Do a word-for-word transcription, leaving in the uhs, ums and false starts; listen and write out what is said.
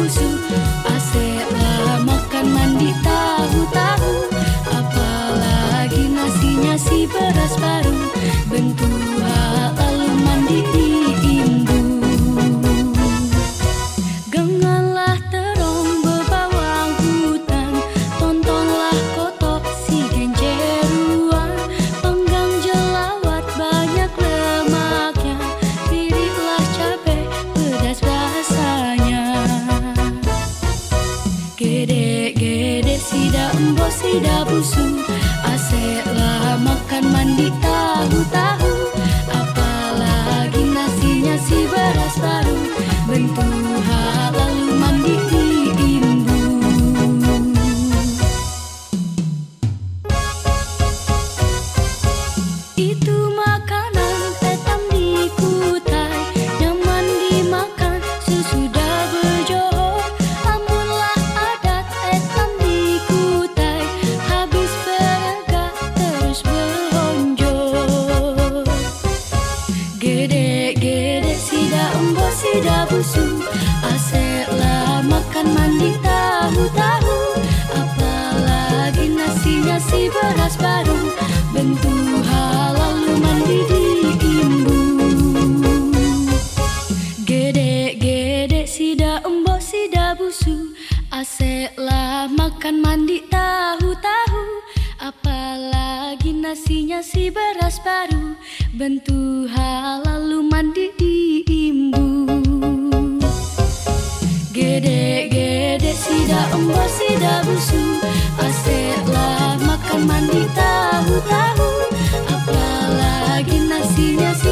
busu. Asik lah makan mandi tahu-tahu, apalagi nasinya si beras baru. Bentua lalu mandi diimbu. Genganlah terong bebawang hutan, tontonlah kotok si genjeruan. Panggang jelawat banyak lemaknya, pilihlah cabai pedas rasanya. Gede-gede sida embo sida busu, aseklah makan mandi tahu-tahu, apalagi nasinya si beras baru. Bentuha lalu mandi diimbu. Itu makanan etam di Kutai, nyaman dimakan sesudah berjoho. Amunlah adat etam di Kutai, habis beregak terus berhonjo. Gede-gede sida embo sida busu, aseklah makan mandi tahu-tahu, apalagi nasinya si beras baru. Bentuha lalu mandi diimbu. Gede-gede sida embo sida busu, aseklah makan mandi tahu-tahu, apalagi nasinya si beras baru. Bentuha lalu mandi diimbu. Gede-gede sida embo sida busu, aseklah makan mandi tahu-tahu, apalagi nasinya si